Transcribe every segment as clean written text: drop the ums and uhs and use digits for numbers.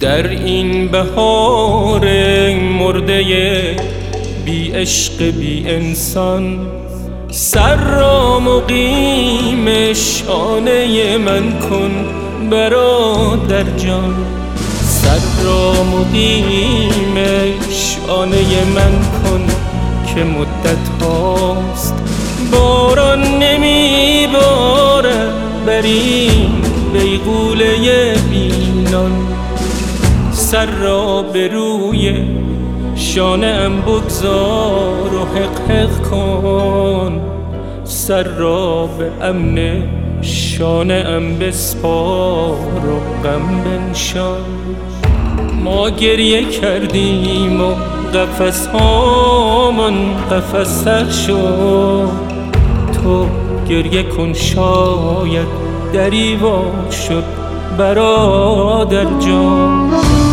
در این بهار مرده بی عشق بی انسان، سر را مقیم شانه من کن برادر جان. سر را مقیم شانه من کن که مدت هاست باران نمی بارد بر این بیغوله بینان. سر را به روی شانه ام بگذار و حق حق کن، سر را به امن شانه ام بسپار و غم بنشان. ما گریه کردیم و قفس هامان قفس سر شد، تو گریه کن شاید دری وا شد برادر جان.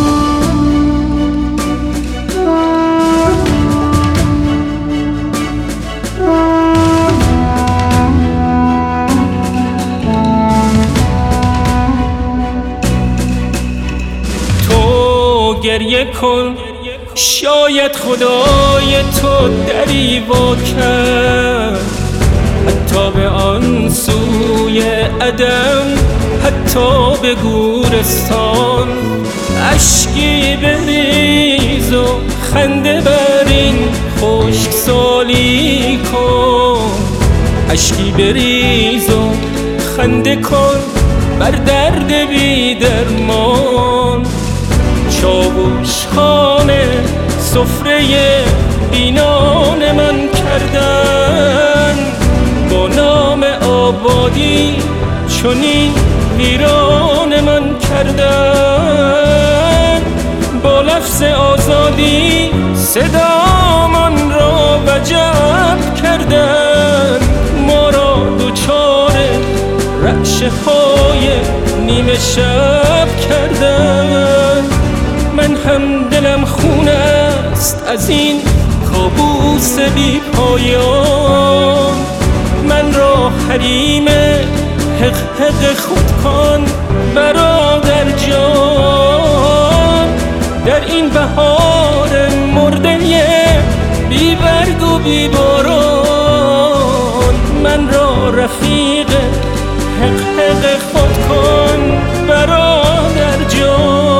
گریه کن شاید خدای تو دری وا کرد، حتی به آن سوی عدم، حتی به گورستان. اشکی بریز و خنده بر این خشکسالی کن، اشکی بریز و خنده کن بر درد بی درمان. چاوش خانه سفره اینان من کردن، با نام آبادی چنین ویران من کردن. با لفظ آزادی صدامان را وجب کردن، ما را دوچار رعشه های نیمه شب کردن. من هم دلم خون است از این کابوس بی پایان، من را حریم حق حق خود کن برادر جان. در این بهار مرده بی برگ و بی باران، من را رفیق حق حق خود کن برادر جان.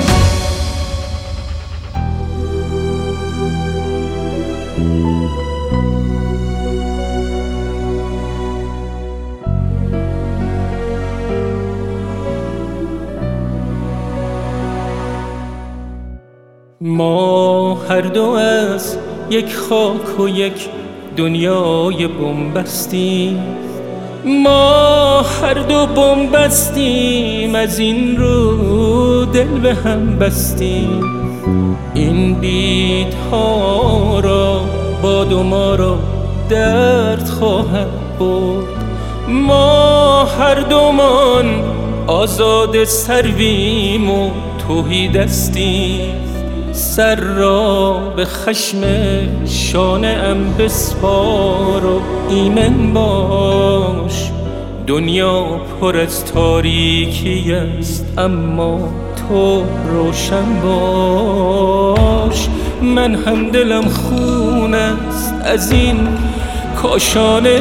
ما هر دو از یک خاک و یک دنیای بنبستیم، ما هر دو بنبستیم، از این رو دل به هم بستیم. این بیتها را باد و ما را درد خواهد برد، ما هر دومان آزاد سرویم و تهیدستیم. سر را به خشم شانه ام بسپار و ایمن باش، دنیا پر از تاریکی است اما تو روشن باش. من هم دلم خون است از این کاشانه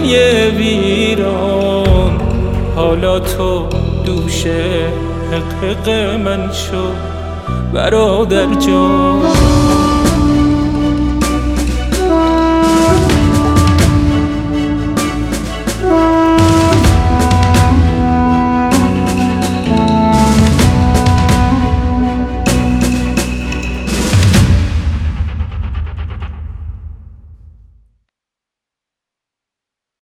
ویران، حالا تو دوش حق حق من شو برادر جان.